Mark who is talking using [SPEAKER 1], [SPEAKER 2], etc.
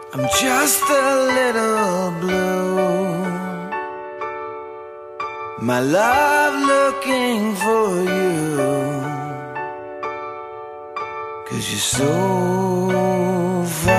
[SPEAKER 1] I'm just a little blue, my love, looking for you, 'cause you're so far